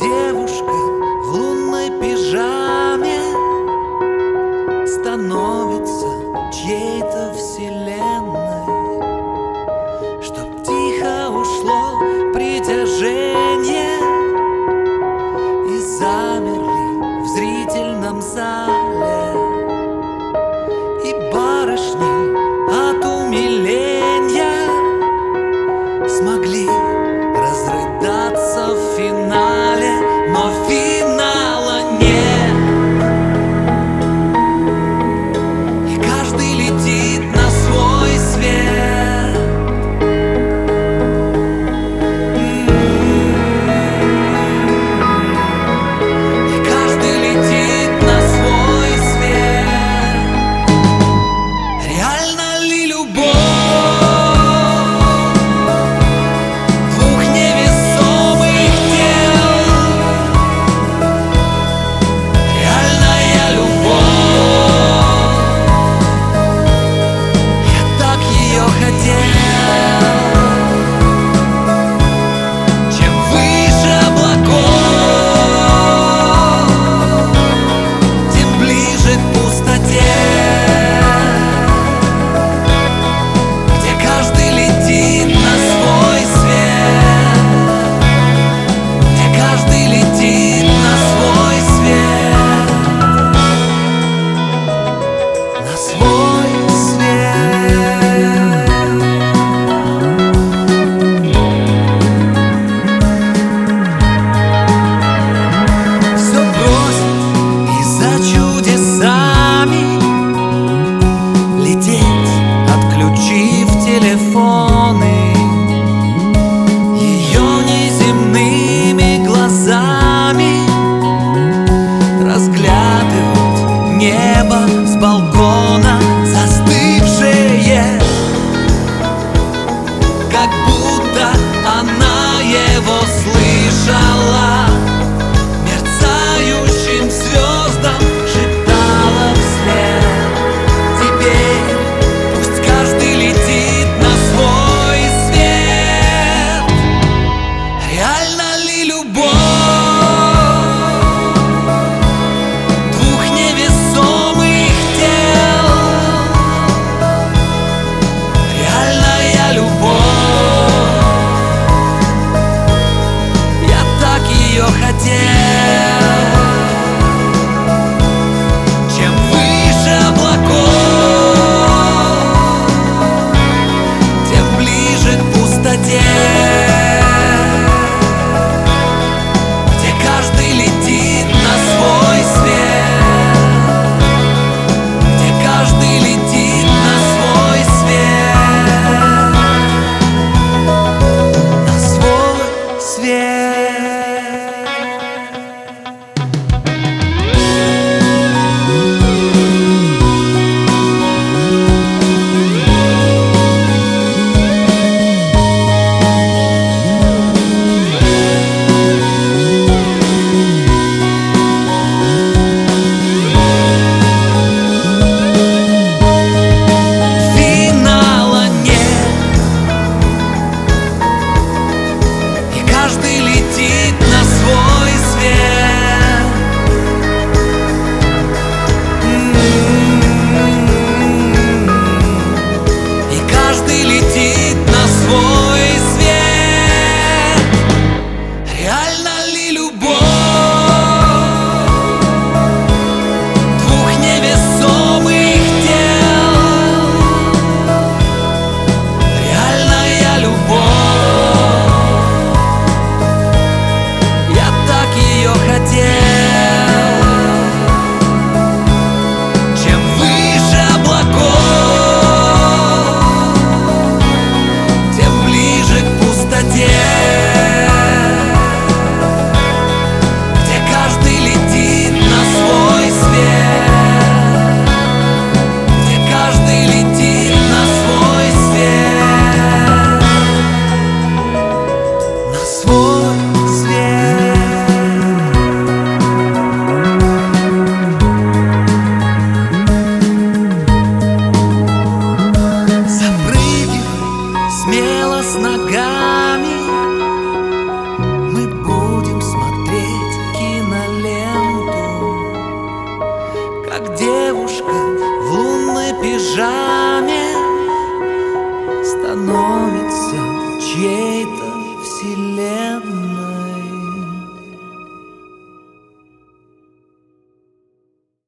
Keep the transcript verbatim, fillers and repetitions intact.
девушка в лунной пижаме становится чьей-то вселенной, чтоб тихо ушло притяжение и замерли в зрительном зале. И барышни от умиления смогли разрыдаться в финале, но финала нет. И каждый летит на свой свет. И каждый летит на свой свет. Реально ли любовь? Небо с балкона застывшее, как будто она его слышала, мерцающим звездам шептала вслед: теперь пусть каждый летит на свой свет. Реально ли любовь? Чем выше облаков, тем ближе к пустоте. жаль.